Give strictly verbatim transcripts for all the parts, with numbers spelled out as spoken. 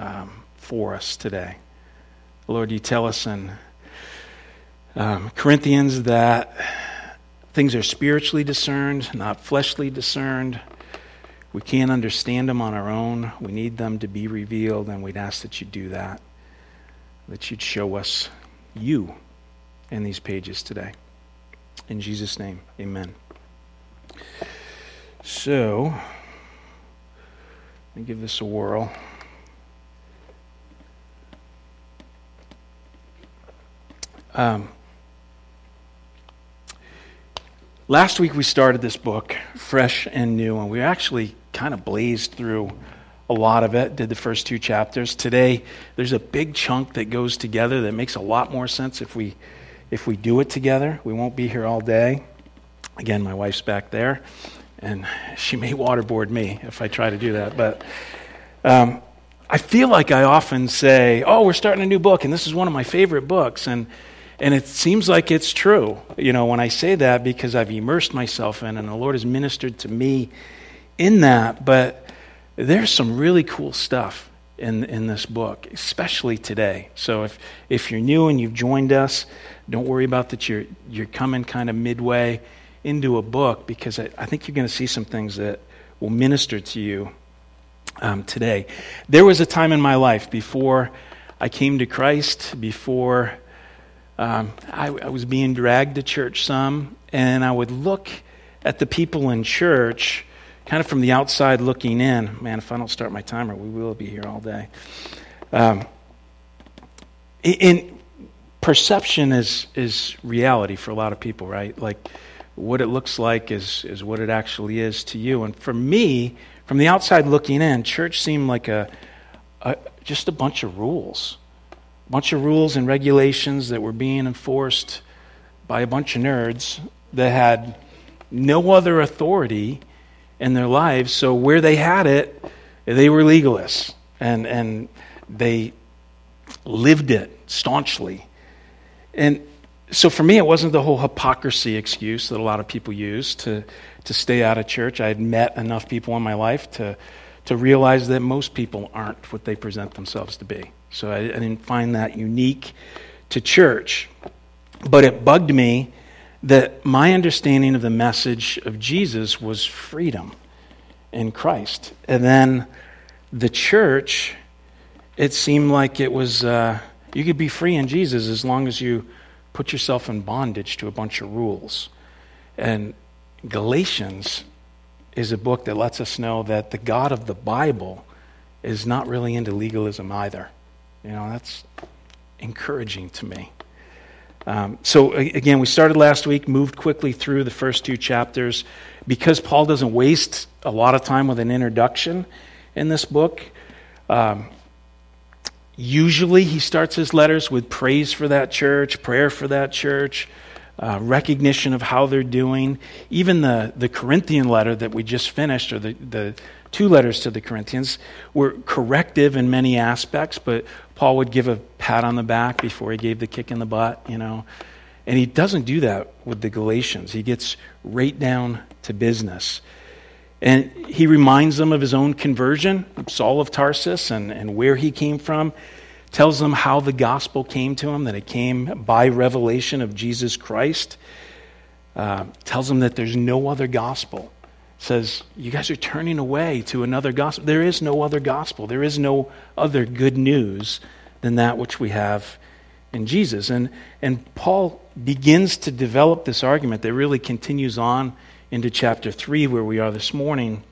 um, for us today. Lord, you tell us in um, Corinthians that things are spiritually discerned, not fleshly discerned. We can't understand them on our own. We need them to be revealed, and we'd ask that you do that, that you'd show us you in these pages today. In Jesus' name, amen. So, let me give this a whirl. Um, last week we started this book, fresh and new, and we actually kind of blazed through a lot of it, did the first two chapters. Today, there's a big chunk that goes together that makes a lot more sense if we if we do it together. We won't be here all day. Again, my wife's back there. And she may waterboard me if I try to do that. But um, I feel like I often say, oh, we're starting a new book, and this is one of my favorite books. And and it seems like it's true, you know, when I say that, because I've immersed myself in, and the Lord has ministered to me in that. But there's some really cool stuff in in this book, especially today. So if if you're new and you've joined us, don't worry about that you're you're coming kind of midway into a book, because I, I think you're going to see some things that will minister to you um, today. There was a time in my life before I came to Christ, before um, I, I was being dragged to church some, and I would look at the people in church kind of from the outside looking in. Man, if I don't start my timer, we will be here all day. Um, in perception is is reality for a lot of people, right? Like, what it looks like is is what it actually is to you. And for me, from the outside looking in, church seemed like a, a just a bunch of rules. A bunch of rules and regulations that were being enforced by a bunch of nerds that had no other authority in their lives. So where they had it, they were legalists. And, and they lived it staunchly. And so for me, it wasn't the whole hypocrisy excuse that a lot of people use to, to stay out of church. I had met enough people in my life to, to realize that most people aren't what they present themselves to be. So I, I didn't find that unique to church. But it bugged me that my understanding of the message of Jesus was freedom in Christ. And then the church, it seemed like it was, uh, you could be free in Jesus as long as you put yourself in bondage to a bunch of rules. And Galatians is a book that lets us know that the God of the Bible is not really into legalism either. You know, that's encouraging to me. Um, so again, we started last week, moved quickly through the first two chapters. Because Paul doesn't waste a lot of time with an introduction in this book, um, usually he starts his letters with praise for that church, prayer for that church, uh, recognition of how they're doing. Even the, the Corinthian letter that we just finished, or the, the two letters to the Corinthians, were corrective in many aspects, but Paul would give a pat on the back before he gave the kick in the butt, you know. And he doesn't do that with the Galatians. He gets right down to business. And he reminds them of his own conversion, Saul of Tarsus, and, and where he came from. Tells them how the gospel came to him, that it came by revelation of Jesus Christ. Uh, tells them that there's no other gospel. Says, you guys are turning away to another gospel. There is no other gospel. There is no other good news than that which we have in Jesus. And, and Paul begins to develop this argument that really continues on into chapter three, where we are this morning.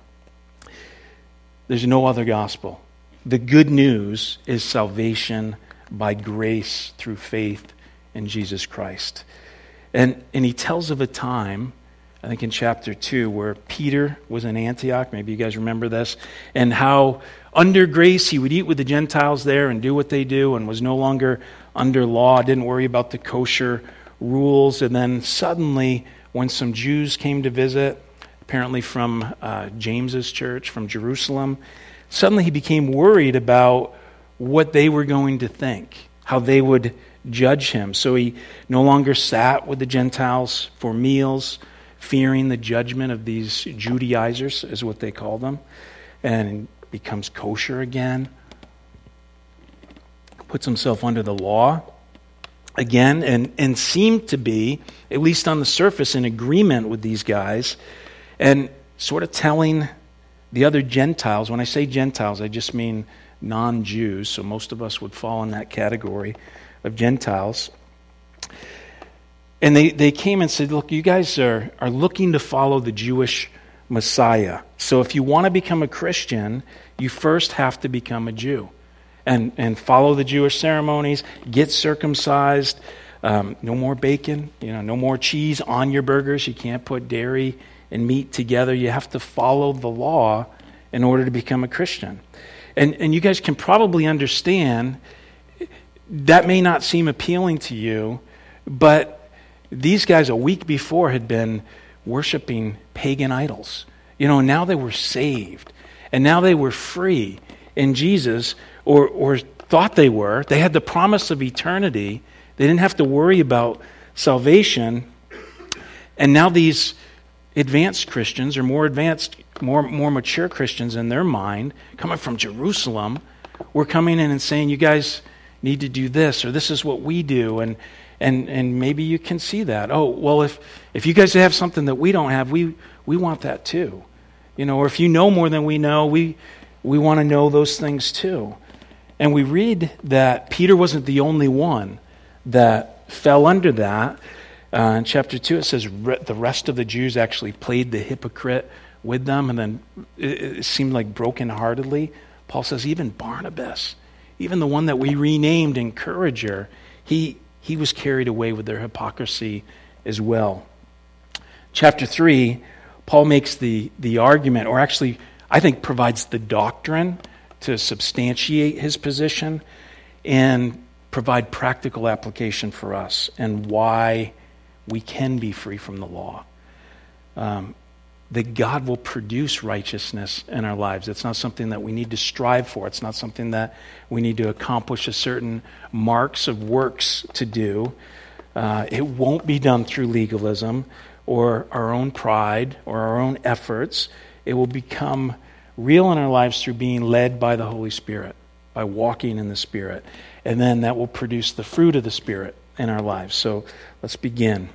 There's no other gospel. The good news is salvation by grace through faith in Jesus Christ. And, and he tells of a time, I think in chapter two, where Peter was in Antioch. Maybe you guys remember this. And how under grace he would eat with the Gentiles there and do what they do, and was no longer under law, didn't worry about the kosher rules. And then suddenly, when some Jews came to visit, apparently from uh, James's church, from Jerusalem, suddenly he became worried about what they were going to think, how they would judge him. So he no longer sat with the Gentiles for meals, fearing the judgment of these Judaizers, is what they call them, and becomes kosher again. puts himself under the law again, and, and seemed to be, at least on the surface, in agreement with these guys, and sort of telling the other Gentiles. When I say Gentiles, I just mean non-Jews, so most of us would fall in that category of Gentiles. And they, they came and said, look, you guys are, are looking to follow the Jewish Messiah. So if you want to become a Christian, you first have to become a Jew and, and follow the Jewish ceremonies, get circumcised, um, no more bacon, you know, no more cheese on your burgers. You can't put dairy and meat together. You have to follow the law in order to become a Christian. And, and you guys can probably understand that may not seem appealing to you, but these guys a week before had been worshiping pagan idols. You know, now they were saved. And now they were free in Jesus, or, or thought they were. They had the promise of eternity. They didn't have to worry about salvation. And now these advanced Christians, or more advanced, more, more mature Christians in their mind, coming from Jerusalem, were coming in and saying, you guys need to do this, or this is what we do. And And and maybe you can see that. Oh, well, if if you guys have something that we don't have, we we want that too. You know, or if you know more than we know, we we want to know those things too. And we read that Peter wasn't the only one that fell under that. Uh, in chapter two, it says re- the rest of the Jews actually played the hypocrite with them, and then it, it seemed like brokenheartedly. Paul says even Barnabas, even the one that we renamed Encourager, he He was carried away with their hypocrisy as well. Chapter three, Paul makes the, the argument, or actually, I think provides the doctrine to substantiate his position and provide practical application for us and why we can be free from the law. Um, that God will produce righteousness in our lives. It's not something that we need to strive for. It's not something that we need to accomplish a certain marks of works to do. Uh, it won't be done through legalism or our own pride or our own efforts. It will become real in our lives through being led by the Holy Spirit, by walking in the Spirit. And then that will produce the fruit of the Spirit in our lives. So let's begin.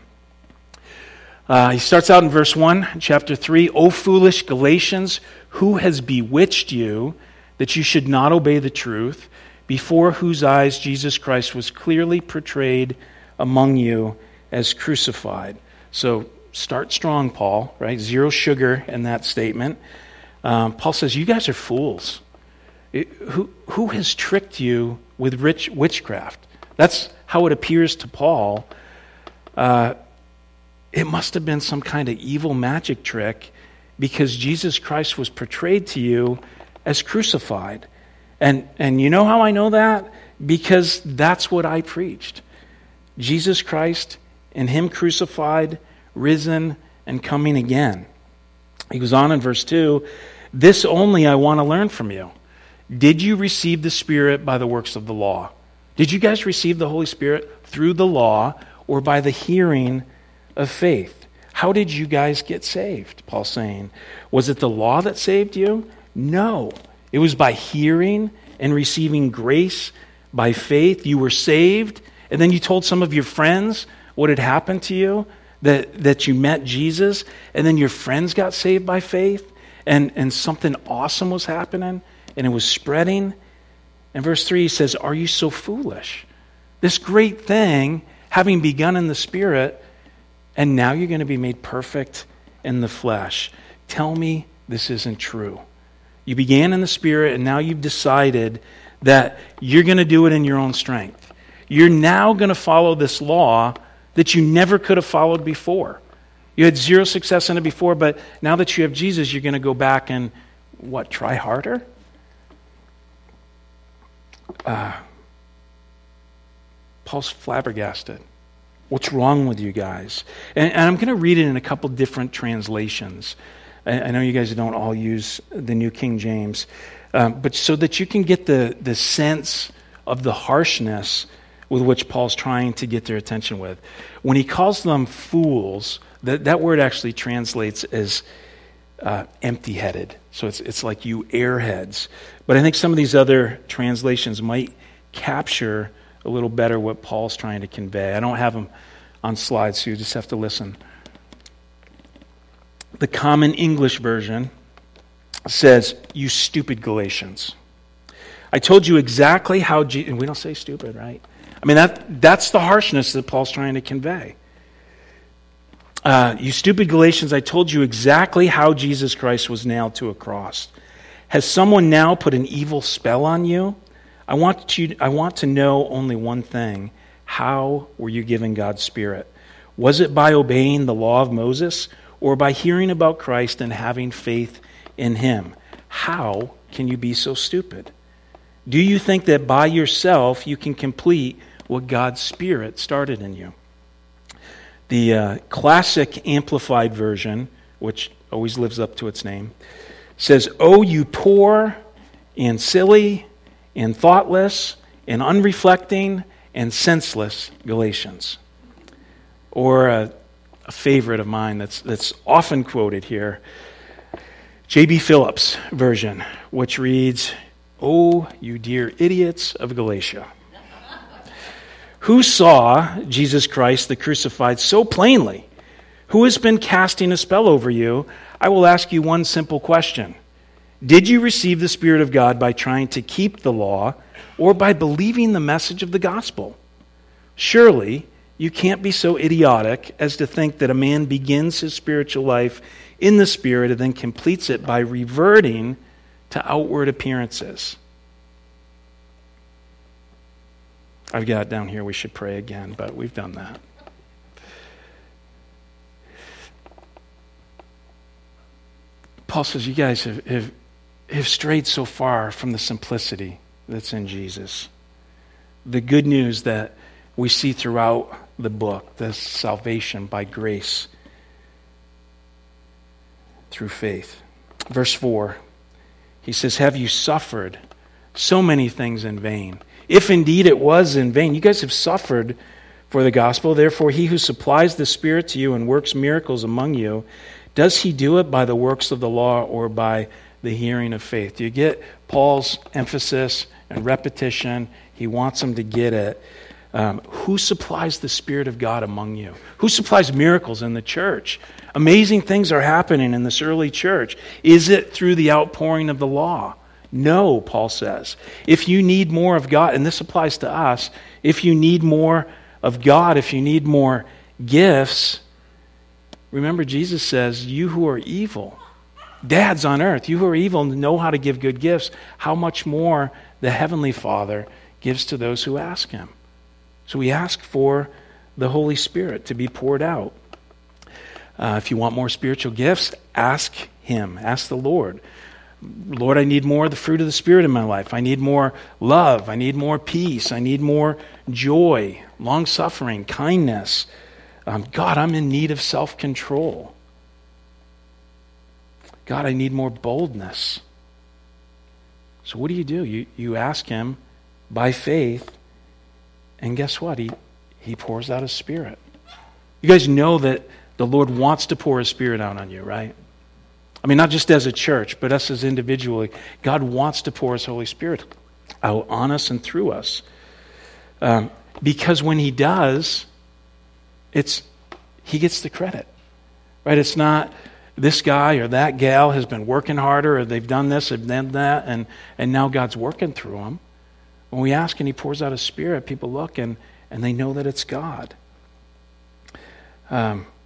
Uh, he starts out in verse one, chapter three, O foolish Galatians, who has bewitched you that you should not obey the truth, before whose eyes Jesus Christ was clearly portrayed among you as crucified. So start strong, Paul, right? Zero sugar in that statement. Um, Paul says, you guys are fools. It, who, who has tricked you with rich witchcraft? That's how it appears to Paul. Uh It must have been some kind of evil magic trick, because Jesus Christ was portrayed to you as crucified. And and you know how I know that? Because that's what I preached. Jesus Christ and Him crucified, risen, and coming again. He goes on in verse two, this only I want to learn from you. Did you receive the Spirit by the works of the law? Did you guys receive the Holy Spirit through the law or by the hearing of faith? How did you guys get saved? Paul's saying, was it the law that saved you? No. It was by hearing and receiving grace by faith. You were saved, and then you told some of your friends what had happened to you, that, that you met Jesus, and then your friends got saved by faith, and, and something awesome was happening, and it was spreading. And verse three says, are you so foolish? This great thing, having begun in the Spirit, and now you're going to be made perfect in the flesh. Tell me this isn't true. You began in the Spirit, and now you've decided that you're going to do it in your own strength. You're now going to follow this law that you never could have followed before. You had zero success in it before, but now that you have Jesus, you're going to go back and, what, try harder? Uh, Paul's flabbergasted. What's wrong with you guys? And, and I'm going to read it in a couple different translations. I, I know you guys don't all use the New King James, um, but so that you can get the, the sense of the harshness with which Paul's trying to get their attention with. When he calls them fools, that, that word actually translates as uh, empty-headed. So it's, it's like you airheads. But I think some of these other translations might capture a little better what Paul's trying to convey. I don't have them on slides, so you just have to listen. The Common English Version says, "You stupid Galatians. I told you exactly how..." Je-, and we don't say stupid, right? I mean, that that's the harshness that Paul's trying to convey. Uh, "you stupid Galatians, I told you exactly how Jesus Christ was nailed to a cross. Has someone now put an evil spell on you? I want you, I want to know only one thing. How were you given God's Spirit? Was it by obeying the law of Moses, or by hearing about Christ and having faith in him? How can you be so stupid? Do you think that by yourself you can complete what God's Spirit started in you?" The uh, classic Amplified Version, which always lives up to its name, says, "Oh, you poor and silly and thoughtless and unreflecting and senseless Galatians." Or a, a favorite of mine that's that's often quoted here, J B Phillips' version, which reads, "Oh, you dear idiots of Galatia, who saw Jesus Christ the crucified so plainly? Who has been casting a spell over you? I will ask you one simple question. Did you receive the Spirit of God by trying to keep the law, or by believing the message of the gospel? Surely you can't be so idiotic as to think that a man begins his spiritual life in the Spirit and then completes it by reverting to outward appearances." I've got it down here, we should pray again, but we've done that. Paul says, you guys have, have, have strayed so far from the simplicity that's in Jesus. The good news that we see throughout the book, the salvation by grace through faith. Verse four, he says, "Have you suffered so many things in vain? If indeed it was in vain." You guys have suffered for the gospel. "Therefore, he who supplies the Spirit to you and works miracles among you, does he do it by the works of the law or by the hearing of faith?" Do you get Paul's emphasis and repetition? He wants them to get it. Um, who supplies the Spirit of God among you? Who supplies miracles in the church? Amazing things are happening in this early church. Is it through the outpouring of the law? No, Paul says. If you need more of God, and this applies to us, if you need more of God, if you need more gifts, remember Jesus says, you who are evil, dads on earth, you who are evil know how to give good gifts. How much more the Heavenly Father gives to those who ask him. So we ask for the Holy Spirit to be poured out. Uh, if you want more spiritual gifts, ask him. Ask the Lord. Lord, I need more of the fruit of the Spirit in my life. I need more love. I need more peace. I need more joy, long-suffering, kindness. Um, God, I'm in need of self-control. God, I need more boldness. So what do you do? You, you ask him by faith, and guess what? He, he pours out his Spirit. You guys know that the Lord wants to pour his Spirit out on you, right? I mean, not just as a church, but us as individually. God wants to pour his Holy Spirit out on us and through us. Um, because when he does, it's he gets the credit, right? It's not this guy or that gal has been working harder, or they've done this, they've done that, and, and now God's working through them. When we ask and he pours out his Spirit, people look and, and they know that it's God. Um,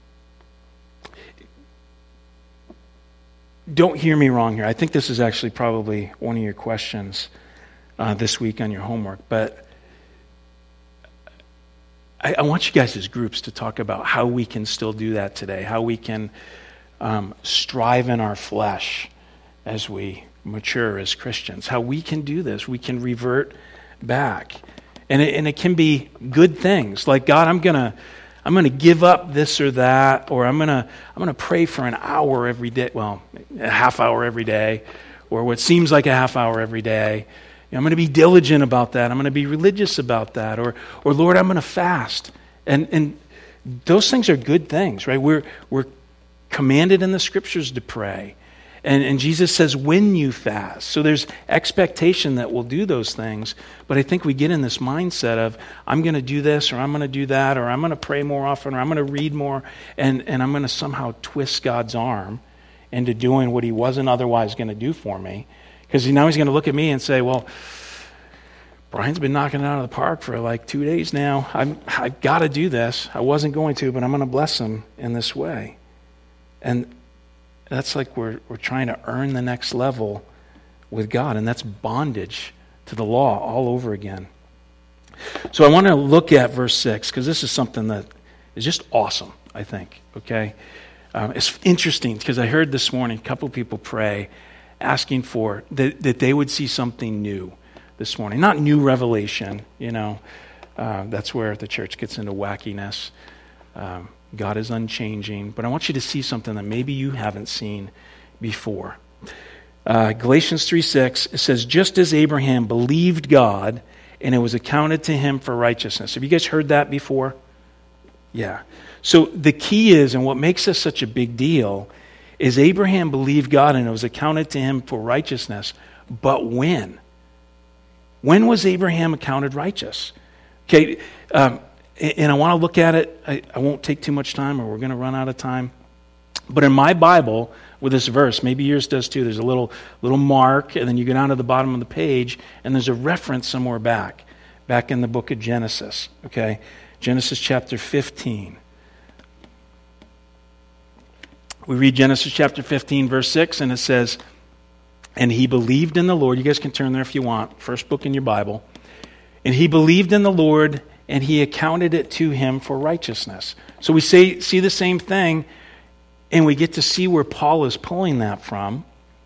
don't hear me wrong here. I think this is actually probably one of your questions uh, this week on your homework, but I, I want you guys as groups to talk about how we can still do that today, how we can um, strive in our flesh as we mature as Christians, how we can do this. We can revert back. And it, and it can be good things, like, God, I'm going to I'm going to give up this or that, or I'm going to I'm going to pray for an hour every day, well, a half hour every day, or what seems like a half hour every day. You know, I'm going to be diligent about that. I'm going to be religious about that, or or Lord, I'm going to fast. And and those things are good things, right? We're we're commanded in the Scriptures to pray. And, and Jesus says, when you fast. So there's expectation that we'll do those things. But I think we get in this mindset of, I'm going to do this, or I'm going to do that, or I'm going to pray more often, or I'm going to read more, and, and I'm going to somehow twist God's arm into doing what he wasn't otherwise going to do for me. Because now he's going to look at me and say, well, Brian's been knocking it out of the park for like two days now. I'm, I've got to do this. I wasn't going to, but I'm going to bless him in this way. And that's like we're we're trying to earn the next level with God, and that's bondage to the law all over again. So I want to look at verse six, because this is something that is just awesome, I think, okay? Um, it's interesting, because I heard this morning a couple people pray, asking for, that, that they would see something new this morning. Not new revelation, you know. Uh, that's where the church gets into wackiness. Um God is unchanging, but I want you to see something that maybe you haven't seen before. Uh, Galatians three six, it says, just as Abraham believed God, and it was accounted to him for righteousness. Have you guys heard that before? Yeah. So the key is, and what makes this such a big deal, is Abraham believed God, and it was accounted to him for righteousness. But when? When was Abraham accounted righteous? Okay, um, and I want to look at it. I, I won't take too much time, or we're going to run out of time. But in my Bible, with this verse, maybe yours does too, there's a little little mark, and then you go down to the bottom of the page, and there's a reference somewhere back, back in the book of Genesis, okay? Genesis chapter fifteen. We read Genesis chapter fifteen, verse six, and it says, and he believed in the Lord. You guys can turn there if you want. First book in your Bible. And he believed in the Lord, and he accounted it to him for righteousness. So we say, see the same thing, and we get to see where Paul is pulling that from.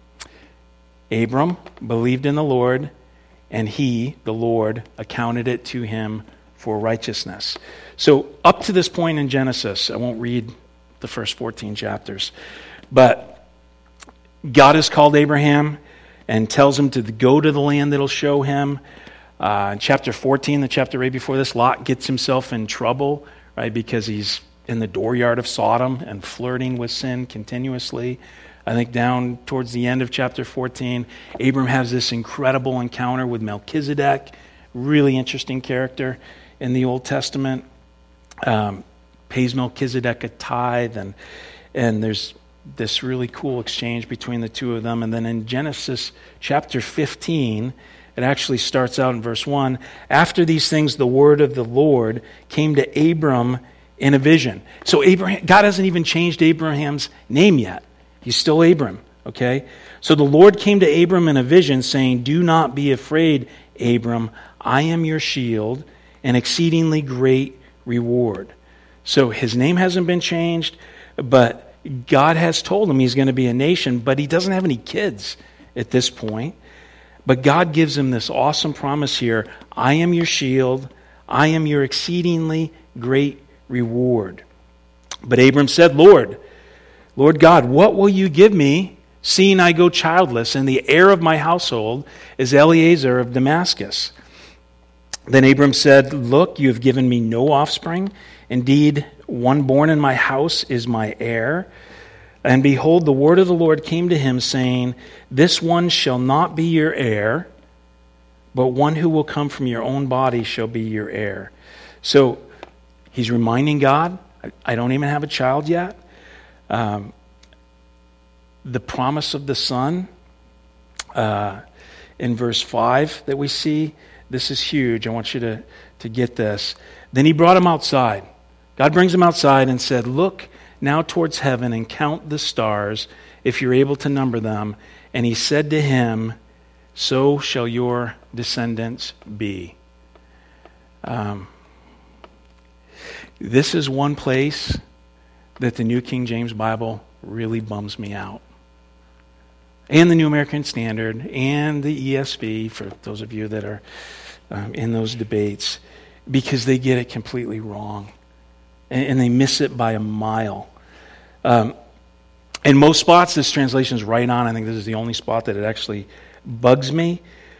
Abram believed in the Lord, and he, the Lord, accounted it to him for righteousness. So up to this point in Genesis, I won't read the first fourteen chapters, but God has called Abraham and tells him to go to the land that'll show him. Uh, in chapter fourteen, the chapter right before this, Lot gets himself in trouble, right, because he's in the dooryard of Sodom and flirting with sin continuously. I think down towards the end of chapter fourteen, Abram has this incredible encounter with Melchizedek, really interesting character in the Old Testament. Um, pays Melchizedek a tithe, and and there's this really cool exchange between the two of them. And then in Genesis chapter fifteen, it actually starts out in verse one. After these things, the word of the Lord came to Abram in a vision. So Abraham, God hasn't even changed Abraham's name yet. He's still Abram, okay? So the Lord came to Abram in a vision, saying, do not be afraid, Abram. I am your shield, an exceedingly great reward. So his name hasn't been changed, but God has told him he's going to be a nation, but he doesn't have any kids at this point. But God gives him this awesome promise here. I am your shield. I am your exceedingly great reward. But Abram said, Lord, Lord God, what will you give me, seeing I go childless, and the heir of my household is Eliezer of Damascus? Then Abram said, look, you have given me no offspring. Indeed, one born in my house is my heir. And behold, the word of the Lord came to him, saying, this one shall not be your heir, but one who will come from your own body shall be your heir. So he's reminding God, I don't even have a child yet. Um, the promise of the Son uh, in verse five that we see, this is huge. I want you to, to get this. Then he brought him outside. God brings him outside and said, look now towards heaven and count the stars, if you're able to number them. And he said to him, so shall your descendants be. Um, this is one place that the New King James Bible really bums me out. And the New American Standard and the E S V, for those of you that are um, in those debates, because they get it completely wrong. And, and they miss it by a mile. Um, in most spots, this translation is right on. I think this is the only spot that it actually bugs me.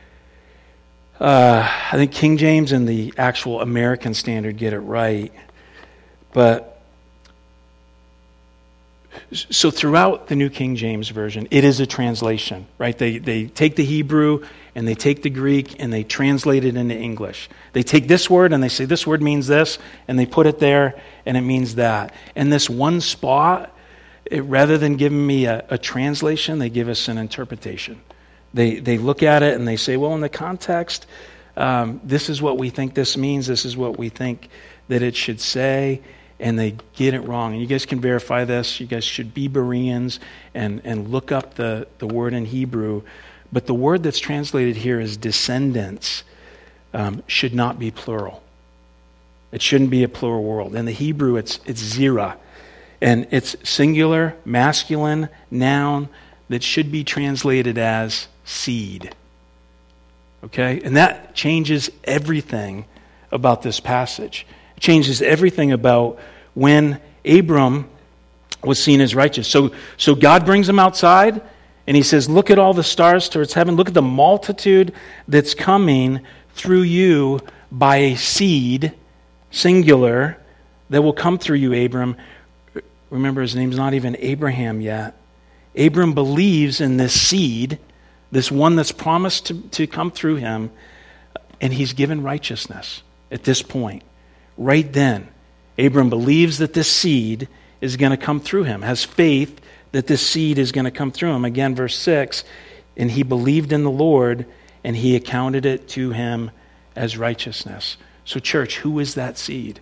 Uh, I think King James and the actual American Standard get it right. But So throughout the New King James Version, it is a translation, right? They they take the Hebrew and they take the Greek and they translate it into English. They take this word and they say this word means this, and they put it there and it means that. And this one spot, it, rather than giving me a, a translation, they give us an interpretation. They they look at it and they say, well, in the context, um, this is what we think this means. This is what we think that it should say. And they get it wrong. And you guys can verify this. You guys should be Bereans and, and look up the, the word in Hebrew. But the word that's translated here as descendants um, should not be plural. It shouldn't be a plural world. In the Hebrew, it's it's zera. And it's singular, masculine, noun that should be translated as seed. Okay? And that changes everything about this passage. It changes everything about when Abram was seen as righteous. So, so God brings him outside, and he says, look at all the stars towards heaven. Look at the multitude that's coming through you by a seed, singular, that will come through you, Abram. Remember, his name's not even Abraham yet. Abram believes in this seed, this one that's promised to, to come through him, and he's given righteousness at this point. Right then, Abram believes that this seed is going to come through him, has faith that this seed is going to come through him. Again, verse six, and he believed in the Lord, and he accounted it to him as righteousness. So church, who is that seed?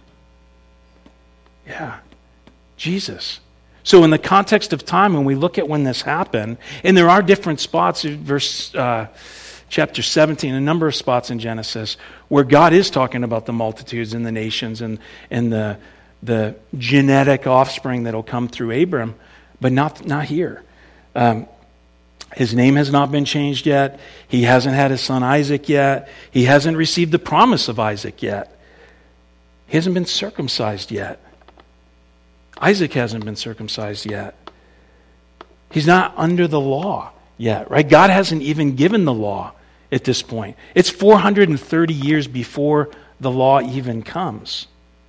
Yeah, Jesus. So in the context of time, when we look at when this happened, and there are different spots, verse uh, chapter seventeen, a number of spots in Genesis where God is talking about the multitudes and the nations and, and the, the genetic offspring that will come through Abram, but not, not here. Um, his name has not been changed yet. He hasn't had his son Isaac yet. He hasn't received the promise of Isaac yet. He hasn't been circumcised yet. Isaac hasn't been circumcised yet. He's not under the law yet, right? God hasn't even given the law at this point. It's four hundred thirty years before the law even comes.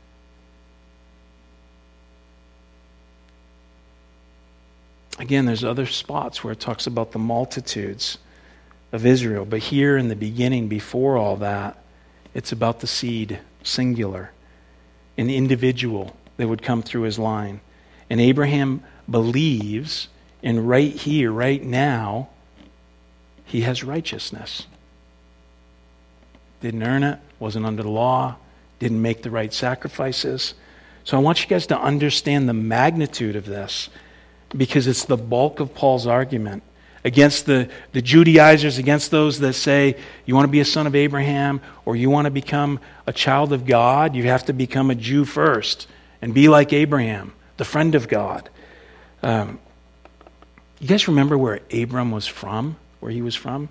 Again, there's other spots where it talks about the multitudes of Israel, but here in the beginning, before all that, it's about the seed, singular, an individual that would come through his line. And Abraham believes, and right here, right now, he has righteousness. Didn't earn it, wasn't under the law, didn't make the right sacrifices. So I want you guys to understand the magnitude of this, because it's the bulk of Paul's argument against the, the Judaizers, against those that say, you want to be a son of Abraham, or you want to become a child of God, you have to become a Jew first and be like Abraham, the friend of God. Um, you guys remember where Abram was from? Where he was from?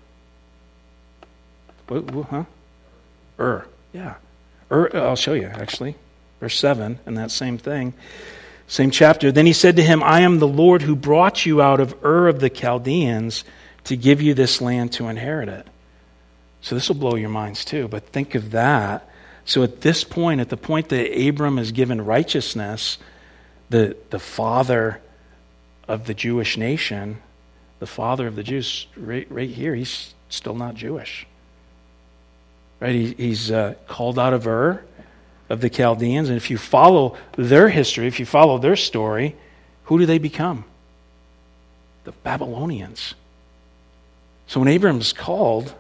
What, what, huh? Ur, yeah. Ur, I'll show you, actually. Verse seven, and that same thing. Same chapter. Then he said to him, I am the Lord who brought you out of Ur of the Chaldeans to give you this land to inherit it. So this will blow your minds too, but think of that. So at this point, at the point that Abram is given righteousness, the, the father of the Jewish nation, the father of the Jews, right, right here, he's still not Jewish. Right? He, he's uh, called out of Ur of the Chaldeans, and if you follow their history, if you follow their story, who do they become? The Babylonians. So when Abram's called,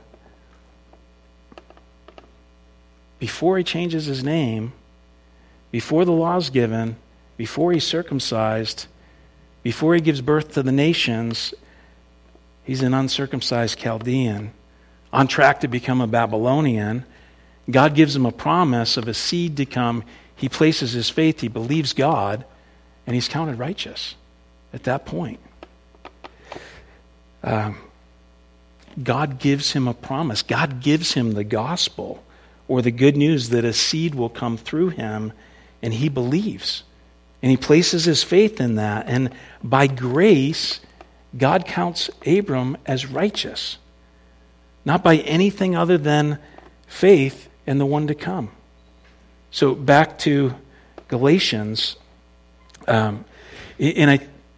before he changes his name, before the law is given, before he's circumcised, before he gives birth to the nations, he's an uncircumcised Chaldean, on track to become a Babylonian. God gives him a promise of a seed to come. He places his faith, he believes God, and he's counted righteous at that point. Um, God gives him a promise. God gives him the gospel, or the good news that a seed will come through him, and he believes. And he places his faith in that. And by grace, God counts Abram as righteous. Not by anything other than faith in the one to come. So back to Galatians. Um, and I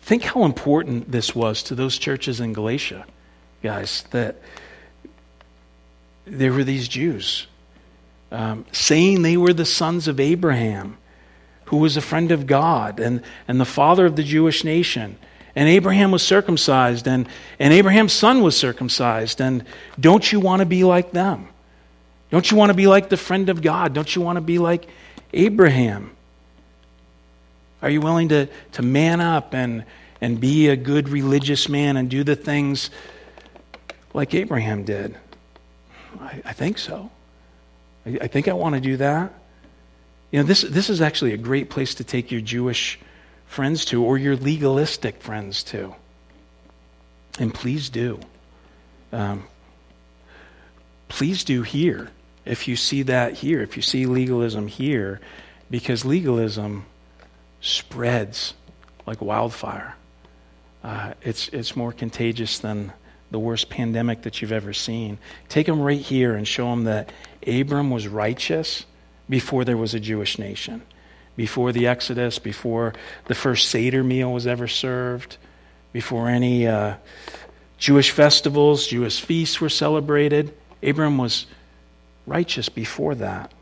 think how important this was to those churches in Galatia, guys, that there were these Jews um, saying they were the sons of Abraham, who was a friend of God and, and the father of the Jewish nation. And Abraham was circumcised, and, and Abraham's son was circumcised. And don't you want to be like them? Don't you want to be like the friend of God? Don't you want to be like Abraham? Are you willing to, to man up and, and be a good religious man and do the things like Abraham did? I, I think so. I, I think I want to do that. You know, this this is actually a great place to take your Jewish friends to, or your legalistic friends to. And please do. Um, please do here, if you see that here, if you see legalism here, because legalism spreads like wildfire. Uh, it's it's more contagious than the worst pandemic that you've ever seen. Take them right here and show them that Abram was righteous before there was a Jewish nation, before the Exodus, before the first Seder meal was ever served, before any uh, Jewish festivals, Jewish feasts were celebrated. Abram was righteous before that.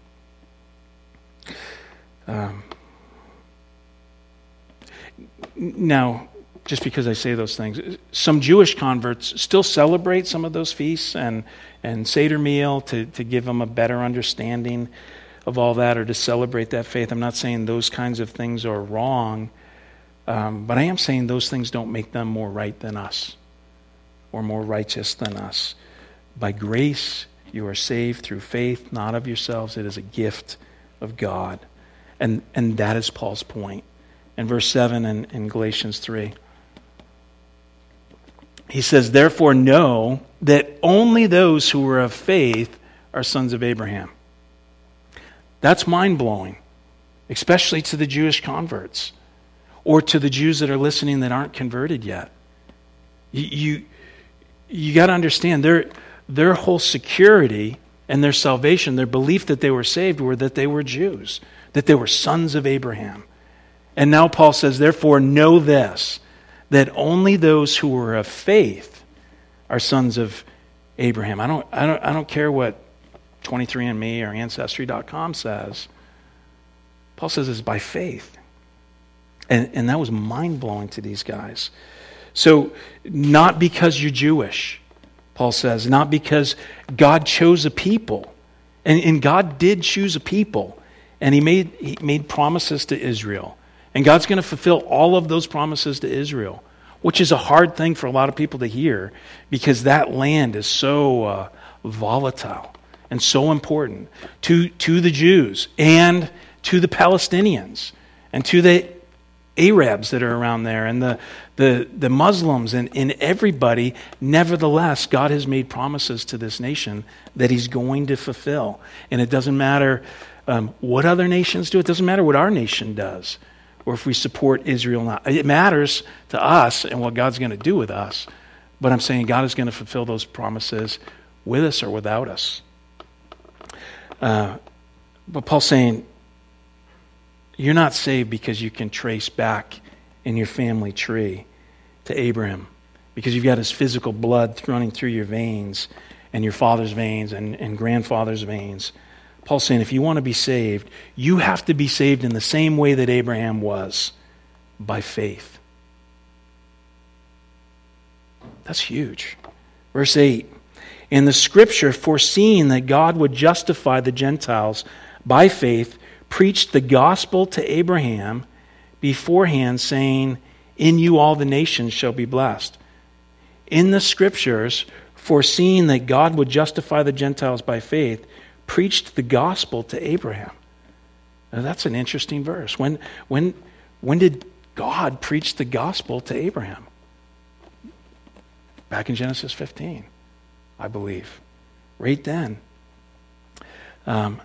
Um, now, just because I say those things, some Jewish converts still celebrate some of those feasts and, and Seder meal to, to give them a better understanding of all that, or to celebrate that faith. I'm not saying those kinds of things are wrong, um, but I am saying those things don't make them more right than us or more righteous than us. By grace, you are saved through faith, not of yourselves. It is a gift of God. And, and that is Paul's point. In verse seven in, in Galatians three, he says, therefore know that only those who are of faith are sons of Abraham. That's mind-blowing, especially to the Jewish converts or to the Jews that are listening that aren't converted yet. You you, you got to understand, their, their whole security and their salvation, their belief that they were saved, were that they were Jews, that they were sons of Abraham. And now Paul says, therefore know this, that only those who are of faith are sons of Abraham. I don't, I don't, I don't care what twenty-three and me or Ancestry dot com says. Paul says it's by faith. And, and that was mind-blowing to these guys. So, not because you're Jewish, Paul says, not because God chose a people. And, and God did choose a people. And he made, he made promises to Israel. And God's going to fulfill all of those promises to Israel, which is a hard thing for a lot of people to hear, because that land is so uh, volatile and so important to, to the Jews and to the Palestinians and to the Arabs that are around there and the, the, the Muslims and, and everybody. Nevertheless, God has made promises to this nation that he's going to fulfill. And it doesn't matter um, what other nations do. It doesn't matter what our nation does or if we support Israel or not. It matters to us and what God's going to do with us. But I'm saying God is going to fulfill those promises with us or without us. Uh, but Paul's saying, you're not saved because you can trace back in your family tree to Abraham, because you've got his physical blood running through your veins and your father's veins and, and grandfather's veins. Paul's saying if you want to be saved, you have to be saved in the same way that Abraham was, by faith. That's huge. Verse eight. In the scripture, foreseeing that God would justify the Gentiles by faith, preached the gospel to Abraham beforehand, saying, in you all the nations shall be blessed. In the scriptures, foreseeing that God would justify the Gentiles by faith, preached the gospel to Abraham. Now that's an interesting verse. When, when, when did God preach the gospel to Abraham? Back in Genesis fifteen. I believe, right then. Um,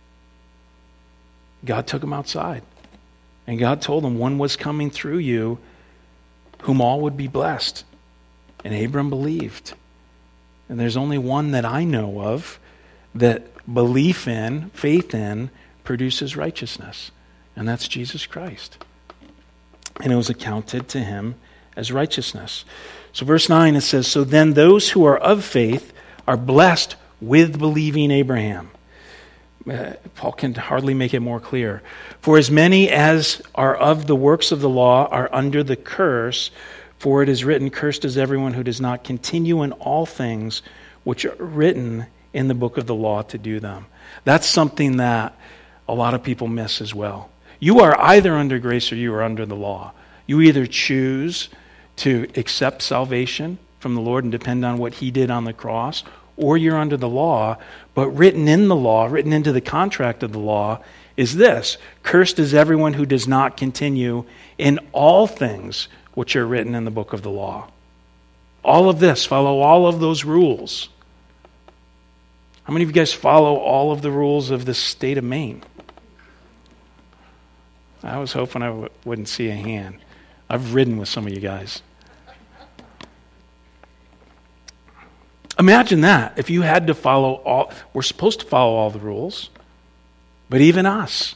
God took him outside. And God told him one was coming through you whom all would be blessed. And Abram believed. And there's only one that I know of that belief in, faith in, produces righteousness. And that's Jesus Christ. And it was accounted to him as righteousness. So verse nine, it says, so then those who are of faith are blessed with believing Abraham. Uh, Paul can hardly make it more clear. For as many as are of the works of the law are under the curse, for it is written, cursed is everyone who does not continue in all things which are written in the book of the law to do them. That's something that a lot of people miss as well. You are either under grace or you are under the law. You either choose to accept salvation from the Lord and depend on what he did on the cross, or you're under the law. But written in the law, written into the contract of the law, is this: cursed is everyone who does not continue in all things which are written in the book of the law. All of this, follow all of those rules. How many of you guys follow all of the rules of the state of Maine? I was hoping I w- wouldn't see a hand. I've ridden with some of you guys. Imagine that. If you had to follow all, we're supposed to follow all the rules, but even us.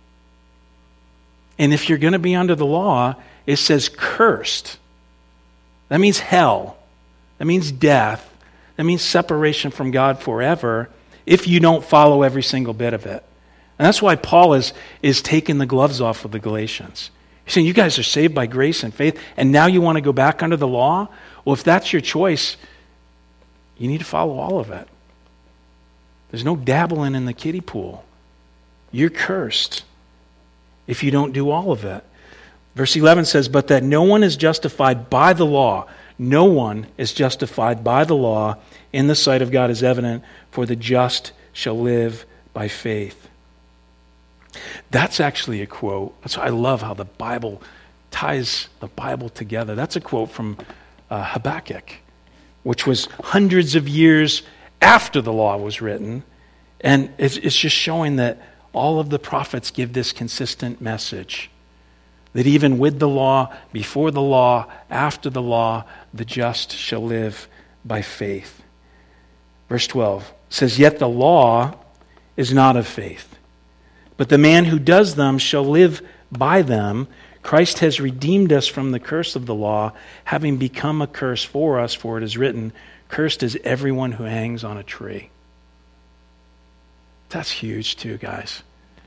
And if you're going to be under the law, it says cursed. That means hell. That means death. That means separation from God forever if you don't follow every single bit of it. And that's why Paul is, is taking the gloves off of the Galatians. He's saying, you guys are saved by grace and faith, and now you want to go back under the law? Well, if that's your choice, you need to follow all of it. There's no dabbling in the kiddie pool. You're cursed if you don't do all of it. Verse eleven says, but that no one is justified by the law. No one is justified by the law in the sight of God is evident, for the just shall live by faith. That's actually a quote. That's why I love how the Bible ties the Bible together. That's a quote from uh, Habakkuk, which was hundreds of years after the law was written. And it's, it's just showing that all of the prophets give this consistent message. That even with the law, before the law, after the law, the just shall live by faith. Verse twelve says, yet the law is not of faith, but the man who does them shall live by them. Christ has redeemed us from the curse of the law, having become a curse for us, for it is written, cursed is everyone who hangs on a tree. That's huge too, guys.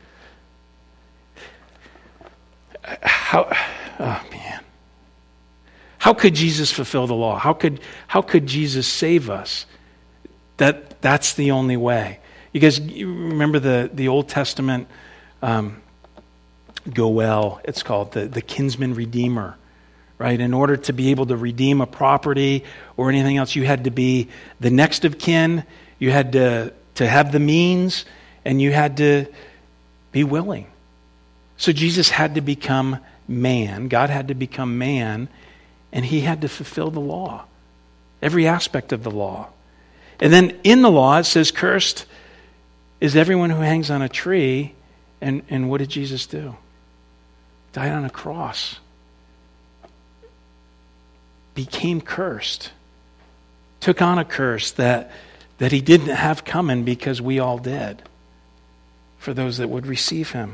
How, oh man. How could Jesus fulfill the law? How could, how could Jesus save us? That, that's the only way. You guys you remember the, the Old Testament um, Goel, it's called, the, the kinsman redeemer, right? In order to be able to redeem a property or anything else, you had to be the next of kin, you had to, to have the means, and you had to be willing. So Jesus had to become man. God had to become man, and he had to fulfill the law, every aspect of the law. And then in the law, it says, cursed is everyone who hangs on a tree. And, and what did Jesus do? Died on a cross. Became cursed. Took on a curse that, that he didn't have coming because we all did. For those that would receive him.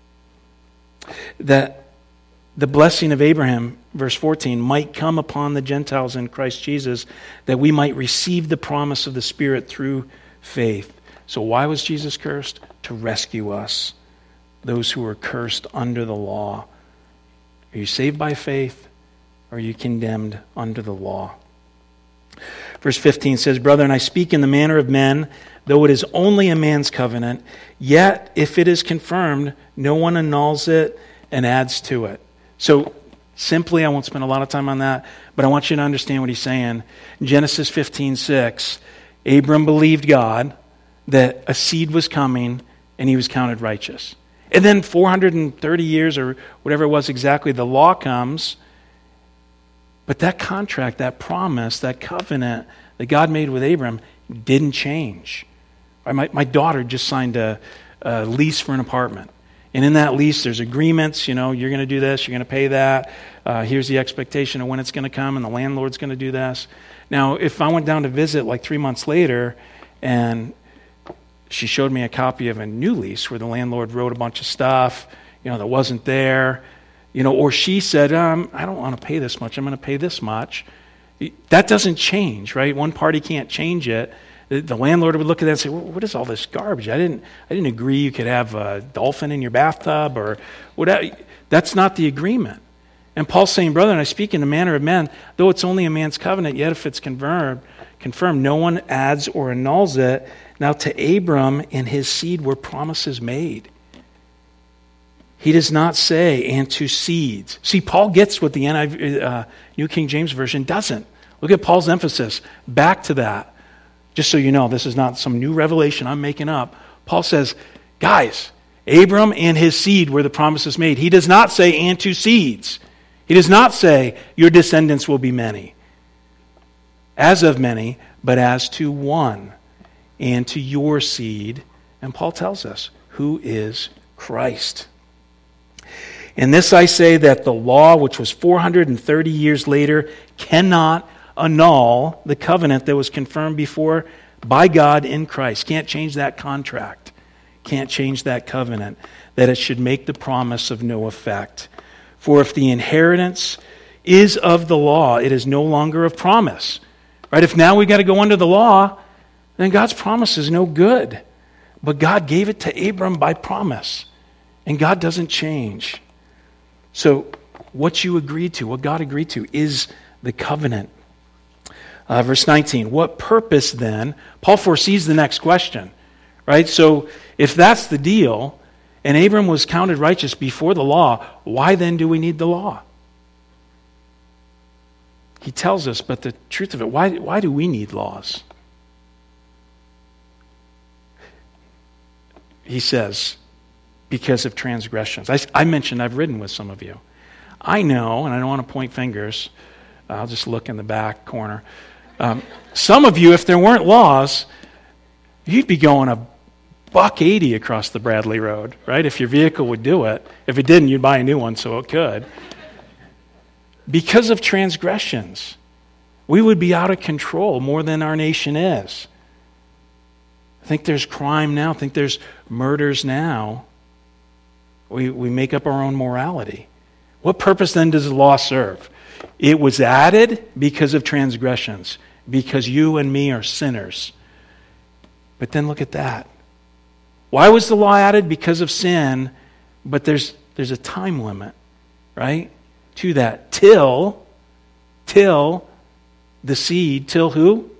That the blessing of Abraham, verse fourteen, might come upon the Gentiles in Christ Jesus, that we might receive the promise of the Spirit through faith. So why was Jesus cursed? To rescue us, those who were cursed under the law. Are you saved by faith, or are you condemned under the law? Verse fifteen says, brethren, I speak in the manner of men, though it is only a man's covenant, yet if it is confirmed, no one annuls it and adds to it. So simply, I won't spend a lot of time on that, but I want you to understand what he's saying. In Genesis fifteen six, Abram believed God that a seed was coming and he was counted righteous. And then four hundred thirty years or whatever it was exactly, the law comes. But that contract, that promise, that covenant that God made with Abram didn't change. My, my daughter just signed a, a lease for an apartment. And in that lease, there's agreements, you know, you're going to do this, you're going to pay that. Uh, here's the expectation of when it's going to come, and the landlord's going to do this. Now, if I went down to visit like three months later, and she showed me a copy of a new lease where the landlord wrote a bunch of stuff, you know, that wasn't there, You know, or she said, um, I don't want to pay this much, I'm going to pay this much. That doesn't change, right? One party can't change it. The landlord would look at that and say, well, what is all this garbage? I didn't I didn't agree you could have a dolphin in your bathtub or whatever. That's not the agreement. And Paul's saying, brother, and I speak in the manner of men, though it's only a man's covenant, yet if it's confirmed, confirmed, no one adds or annuls it. Now to Abram and his seed were promises made. He does not say, and to seeds. See, Paul gets what the N I V, uh, New King James Version doesn't. Look at Paul's emphasis. Back to that. Just so you know, this is not some new revelation I'm making up. Paul says, guys, Abram and his seed were the promises made. He does not say, and to seeds. He does not say, your descendants will be many. As of many, but as to one, and to your seed. And Paul tells us, who is Christ. In this I say that the law, which was four hundred thirty years later, cannot annul the covenant that was confirmed before by God in Christ. Can't change that contract. Can't change that covenant, that it should make the promise of no effect. For if the inheritance is of the law, it is no longer of promise. Right? If now we got to go under the law, then God's promise is no good. But God gave it to Abram by promise. And God doesn't change. So what you agreed to, what God agreed to, is the covenant. Uh, verse nineteen, what purpose then? Paul foresees the next question, right? So if that's the deal, and Abram was counted righteous before the law, why then do we need the law? He tells us, but the truth of it, why, why do we need laws? He says, because of transgressions. I, I mentioned I've ridden with some of you. I know, and I don't want to point fingers. I'll just look in the back corner. Um, some of you, if there weren't laws, you'd be going a buck eighty across the Bradley Road, right? If your vehicle would do it. If it didn't, you'd buy a new one so it could. Because of transgressions, we would be out of control more than our nation is. I think there's crime now. I think there's murders now. We, we make up our own morality. What purpose then does the law serve? It was added because of transgressions, because you and me are sinners. But then look at that. Why was the law added? Because of sin, but there's there's a time limit, right? To that. Till, till the seed, till who?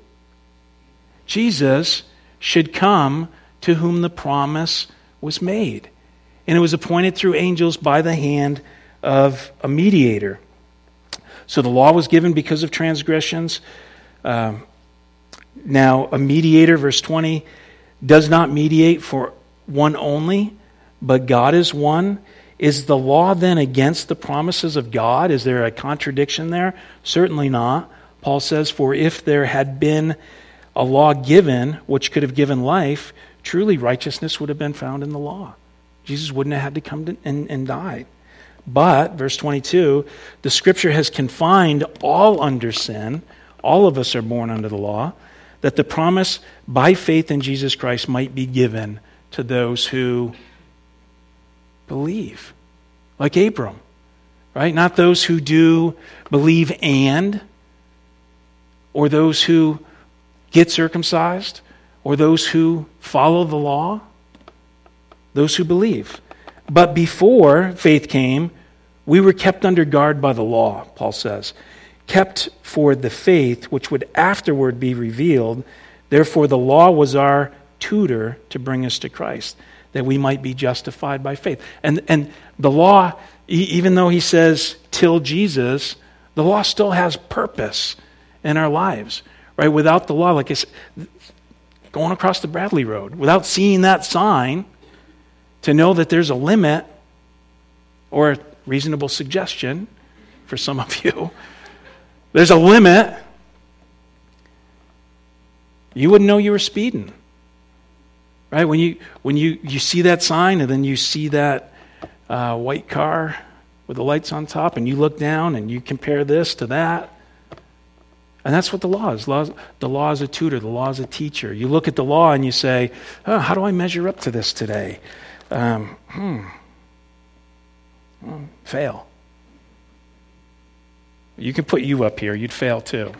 Jesus should come to whom the promise was made. And it was appointed through angels by the hand of a mediator. So the law was given because of transgressions. Um, now, a mediator, verse twenty, does not mediate for one only, but God is one. Is the law then against the promises of God? Is there a contradiction there? Certainly not. Paul says, for if there had been a law given which could have given life, truly righteousness would have been found in the law. Jesus wouldn't have had to come to, and, and die. But, verse twenty-two, the Scripture has confined all under sin. All of us are born under the law, that the promise by faith in Jesus Christ might be given to those who believe. Like Abram, right? Not those who do believe and, or those who get circumcised, or those who follow the law. Those who believe. But before faith came, we were kept under guard by the law, Paul says. Kept for the faith which would afterward be revealed. Therefore the law was our tutor to bring us to Christ, that we might be justified by faith. And and the law, even though he says till Jesus, the law still has purpose in our lives. Right? Without the law, like I said, going across the Bradley Road, without seeing that sign, to know that there's a limit, or a reasonable suggestion for some of you, there's a limit, you wouldn't know you were speeding. Right? When you when you, you see that sign and then you see that uh, white car with the lights on top and you look down and you compare this to that, and that's what the law is. Law, the law is a tutor. The law is a teacher. You look at the law and you say, oh, how do I measure up to this today? Um, hmm. Well, fail. You can put you up here. You'd fail too.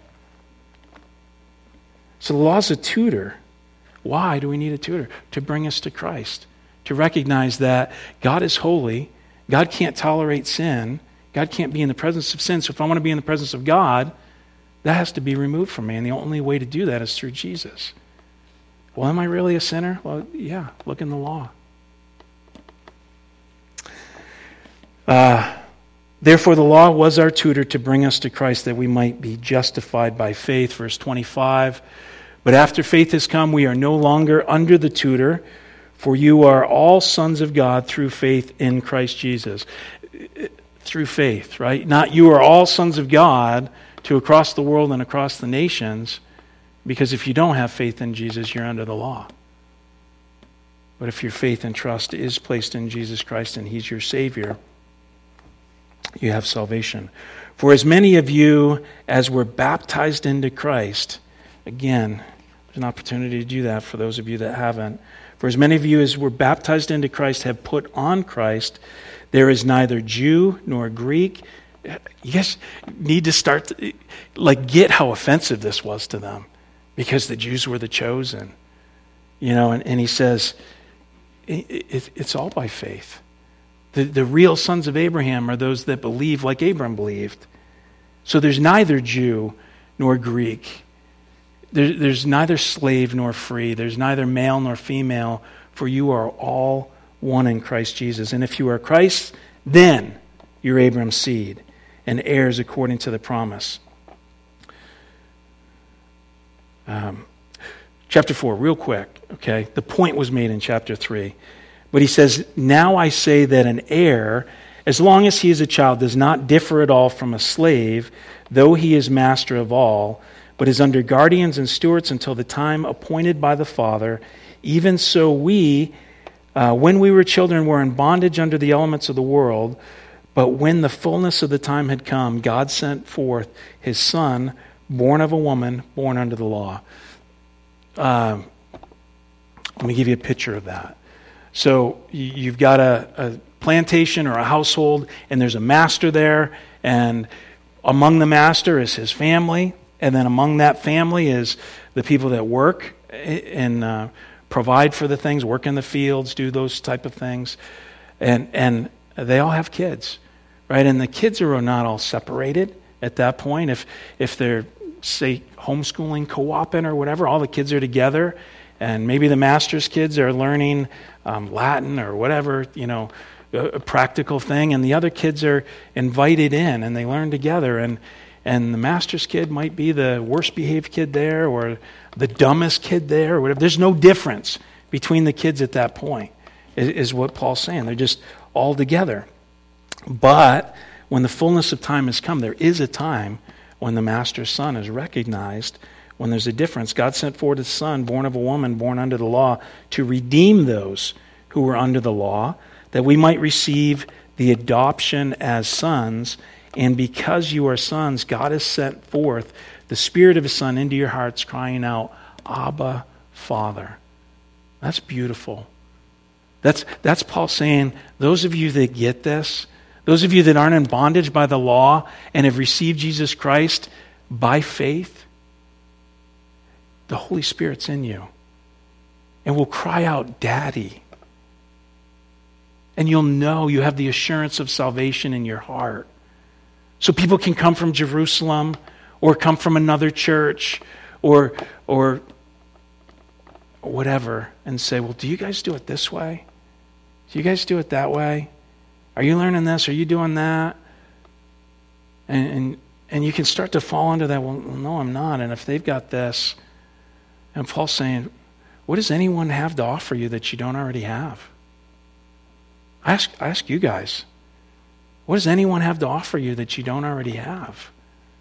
So the law's a tutor. Why do we need a tutor? To bring us to Christ. To recognize that God is holy. God can't tolerate sin. God can't be in the presence of sin. So if I want to be in the presence of God, that has to be removed from me. And the only way to do that is through Jesus. Well, am I really a sinner? Well, yeah, look in the law. Uh, Therefore, the law was our tutor to bring us to Christ that we might be justified by faith. Verse twenty-five. But after faith has come, we are no longer under the tutor, for you are all sons of God through faith in Christ Jesus. Through faith, right? Not you are all sons of God to across the world and across the nations, because if you don't have faith in Jesus, you're under the law. But if your faith and trust is placed in Jesus Christ and He's your Savior, you have salvation. For as many of you as were baptized into Christ, again, there's an opportunity to do that for those of you that haven't. For as many of you as were baptized into Christ have put on Christ. There is neither Jew nor Greek. You guys need to start, to, like, get how offensive this was to them, because the Jews were the chosen. You know, and, and he says, it, it, it's all by faith. The, the real sons of Abraham are those that believe like Abraham believed. So there's neither Jew nor Greek. There, there's neither slave nor free. There's neither male nor female, for you are all one in Christ Jesus. And if you are Christ, then you're Abraham's seed and heirs according to the promise. Um, chapter four, real quick, okay? The point was made in chapter three. But he says, now I say that an heir, as long as he is a child, does not differ at all from a slave, though he is master of all, but is under guardians and stewards until the time appointed by the Father. Even so we, uh, when we were children, were in bondage under the elements of the world. But when the fullness of the time had come, God sent forth His Son, born of a woman, born under the law. Uh, let me give you a picture of that. So you've got a, a plantation or a household, and there's a master there, and among the master is his family, and then among that family is the people that work and uh, provide for the things, work in the fields, do those type of things, and and they all have kids, right? And the kids are not all separated at that point. If if they're, say, homeschooling, co-oping or whatever, all the kids are together, and maybe the master's kids are learning um, Latin or whatever, you know, a, a practical thing, and the other kids are invited in and they learn together, and and the master's kid might be the worst behaved kid there or the dumbest kid there or whatever. There's no difference between the kids at that point, is, is what Paul's saying. They're just all together. But when the fullness of time has come, there is a time when the master's son is recognized, when there's a difference. God sent forth His Son, born of a woman, born under the law, to redeem those who were under the law, that we might receive the adoption as sons. And because you are sons, God has sent forth the Spirit of His Son into your hearts, crying out, Abba, Father. That's beautiful. That's, that's Paul saying, those of you that get this, those of you that aren't in bondage by the law and have received Jesus Christ by faith, the Holy Spirit's in you and will cry out, Daddy. And you'll know you have the assurance of salvation in your heart. So people can come from Jerusalem or come from another church or or whatever and say, well, do you guys do it this way? Do you guys do it that way? Are you learning this? Are you doing that? And and, and you can start to fall into that, well, no, I'm not. And if they've got this, and Paul's saying, what does anyone have to offer you that you don't already have? I ask, I ask you guys, what does anyone have to offer you that you don't already have?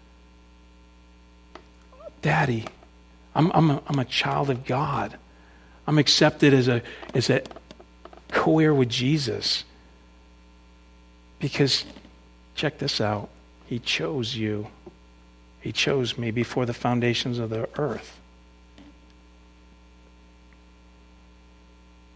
Daddy, I'm, I'm, a, I'm a child of God. I'm accepted as a, as a co-heir with Jesus. Because, check this out, He chose you. He chose me before the foundations of the earth.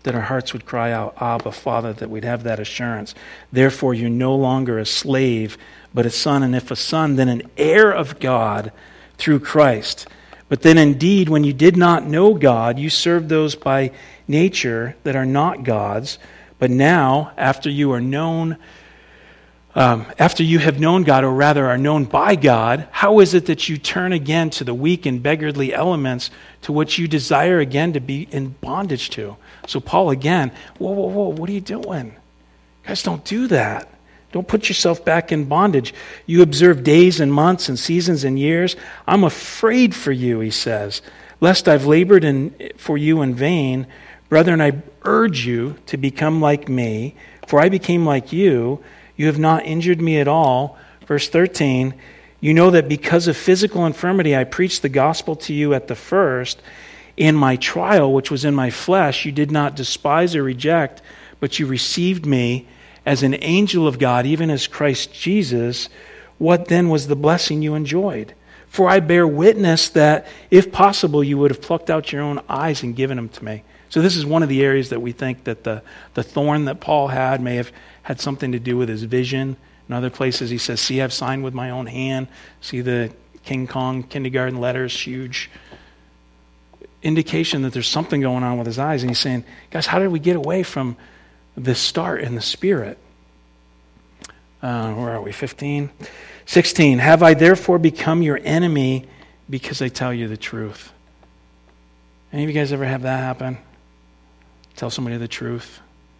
that our hearts would cry out, Abba, Father, that we'd have that assurance. Therefore, you're no longer a slave, but a son, and if a son, then an heir of God through Christ. But then indeed, when you did not know God, you served those by nature that are not God's. But now, after you are known, um, after you have known God, or rather are known by God, how is it that you turn again to the weak and beggarly elements to which you desire again to be in bondage to? So Paul again, whoa, whoa, whoa, what are you doing? Guys, don't do that. Don't put yourself back in bondage. You observe days and months and seasons and years. I'm afraid for you, he says, lest I've labored in, for you in vain. Brethren, I urge you to become like me, for I became like you. You have not injured me at all. Verse thirteen, you know that because of physical infirmity I preached the gospel to you at the first. In my trial, which was in my flesh, you did not despise or reject, but you received me as an angel of God, even as Christ Jesus. What then was the blessing you enjoyed? For I bear witness that, if possible, you would have plucked out your own eyes and given them to me. So this is one of the areas that we think that the, the thorn that Paul had may have had something to do with his vision. In other places he says, see, I've signed with my own hand. See the King Kong kindergarten letters, huge indication that there's something going on with his eyes. And he's saying, guys, how did we get away from this start in the Spirit? Uh, where are we? fifteen? sixteen. Have I therefore become your enemy because I tell you the truth? Any of you guys ever have that happen? Tell somebody the truth.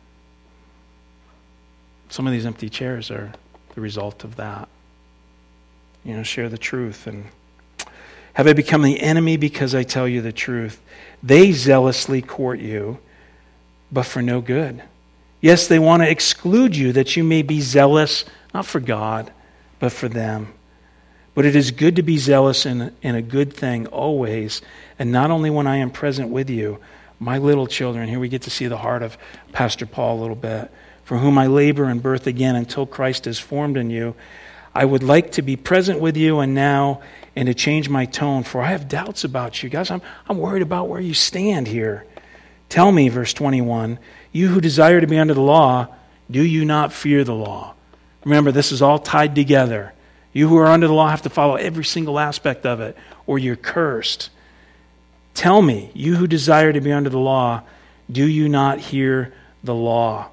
Some of these empty chairs are the result of that. You know, share the truth. And have I become the enemy because I tell you the truth? They zealously court you, but for no good. Yes, they want to exclude you that you may be zealous, not for God, but for them. But it is good to be zealous in, in a good thing always, and not only when I am present with you. My little children, here we get to see the heart of Pastor Paul a little bit, for whom I labor in birth again until Christ is formed in you. I would like to be present with you and now, and to change my tone, for I have doubts about you. Guys, I'm, I'm worried about where you stand here. Tell me, verse twenty-one, you who desire to be under the law, do you not fear the law? Remember, this is all tied together. You who are under the law have to follow every single aspect of it, or you're cursed. Tell me, you who desire to be under the law, do you not hear the law?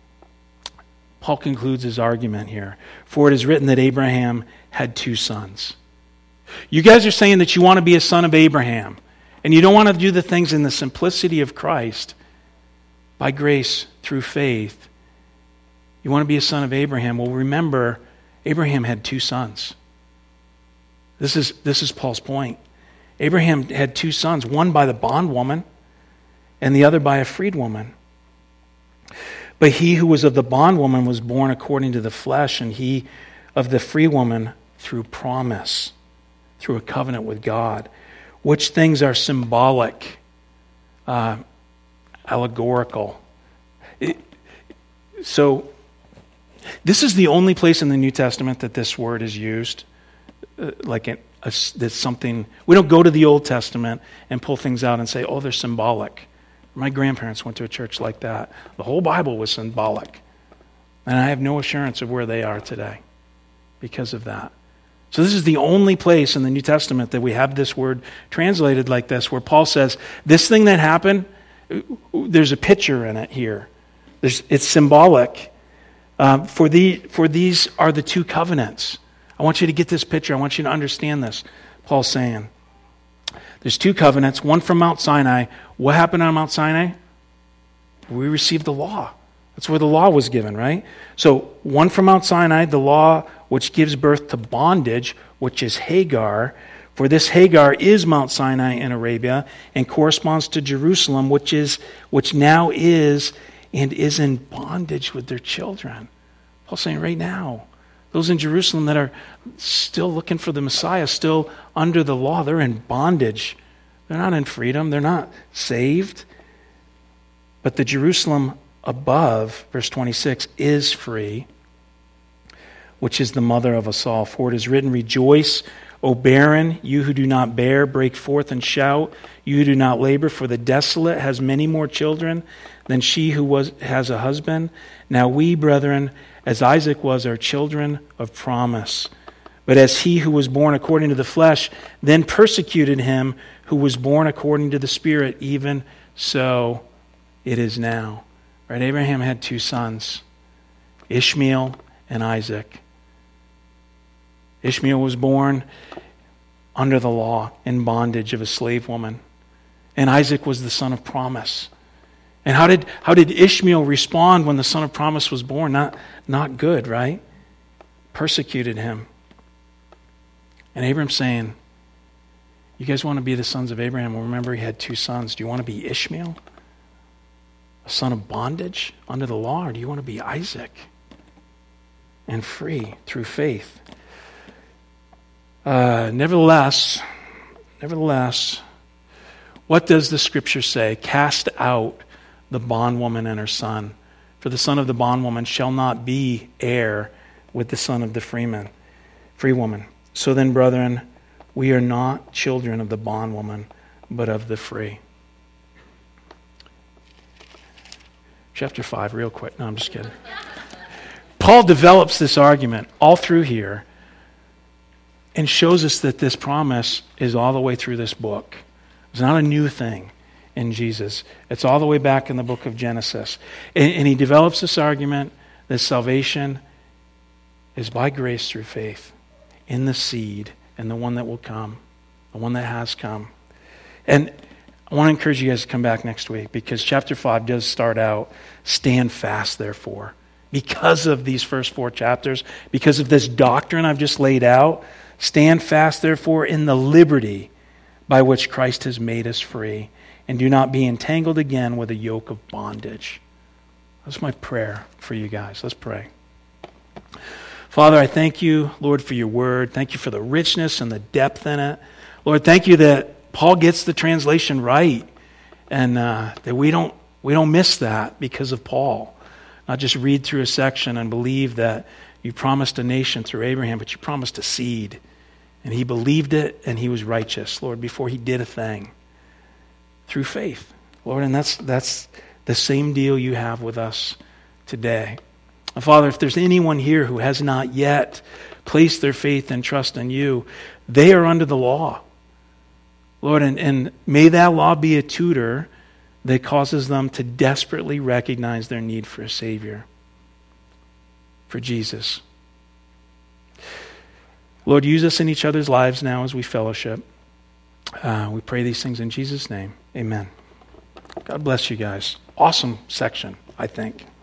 Paul concludes his argument here. For it is written that Abraham had two sons. You guys are saying that you want to be a son of Abraham, and you don't want to do the things in the simplicity of Christ, by grace, through faith. You want to be a son of Abraham. Well, remember, Abraham had two sons. This is, this is Paul's point. Abraham had two sons, one by the bondwoman and the other by a freedwoman. But he who was of the bondwoman was born according to the flesh, and he of the freewoman through promise, through a covenant with God. Which things are symbolic, uh, allegorical. It, so, this is the only place in the New Testament that this word is used. Uh, like a, a, that's something, we don't go to the Old Testament and pull things out and say, oh, they're symbolic. My grandparents went to a church like that. The whole Bible was symbolic. And I have no assurance of where they are today because of that. So this is the only place in the New Testament that we have this word translated like this, where Paul says, this thing that happened, there's a picture in it here. There's, it's symbolic. Um, for, the, for these are the two covenants. I want you to get this picture. I want you to understand this. Paul's saying, there's two covenants, one from Mount Sinai. What happened on Mount Sinai? We received the law. That's where the law was given, right? So one from Mount Sinai, the law which gives birth to bondage, which is Hagar. For this Hagar is Mount Sinai in Arabia and corresponds to Jerusalem, which is which now is and is in bondage with their children. Paul's saying right now, those in Jerusalem that are still looking for the Messiah, still under the law, they're in bondage. They're not in freedom. They're not saved. But the Jerusalem above, verse twenty-six, is free, which is the mother of us all. For it is written, rejoice, O barren, you who do not bear, break forth and shout. You who do not labor, for the desolate has many more children than she who was has a husband. Now we, brethren, as Isaac was, are children of promise. But as he who was born according to the flesh then persecuted him who was born according to the Spirit, even so it is now. Right? Abraham had two sons, Ishmael and Isaac. Ishmael was born under the law, in bondage of a slave woman. And Isaac was the son of promise. And how did how did Ishmael respond when the son of promise was born? Not, not good, right? Persecuted him. And Abraham's saying, you guys want to be the sons of Abraham? Well, remember, he had two sons. Do you want to be Ishmael, a son of bondage under the law, or do you want to be Isaac and free through faith? Uh, nevertheless, nevertheless, what does the scripture say? Cast out the bondwoman and her son, for the son of the bondwoman shall not be heir with the son of the freeman, free woman. So then, brethren, we are not children of the bondwoman, but of the free. Chapter five, real quick. No, I'm just kidding. Paul develops this argument all through here and shows us that this promise is all the way through this book. It's not a new thing in Jesus. It's all the way back in the book of Genesis. And, and he develops this argument that salvation is by grace through faith in the seed and the one that will come, the one that has come. And I want to encourage you guys to come back next week, because chapter five does start out, stand fast therefore. Because of these first four chapters, because of this doctrine I've just laid out, stand fast therefore in the liberty by which Christ has made us free, and do not be entangled again with a yoke of bondage. That's my prayer for you guys. Let's pray. Father, I thank you, Lord, for your word. Thank you for the richness and the depth in it. Lord, thank you that Paul gets the translation right, and uh, that we don't we don't miss that because of Paul. Not just read through a section and believe that you promised a nation through Abraham, but you promised a seed. And he believed it, and he was righteous, Lord, before he did a thing. Through faith, Lord, and that's that's the same deal you have with us today. And Father, if there's anyone here who has not yet placed their faith and trust in you, they are under the law. Lord, and, and may that law be a tutor that causes them to desperately recognize their need for a Savior, for Jesus. Lord, use us in each other's lives now as we fellowship. Uh, we pray these things in Jesus' name. Amen. God bless you guys. Awesome section, I think.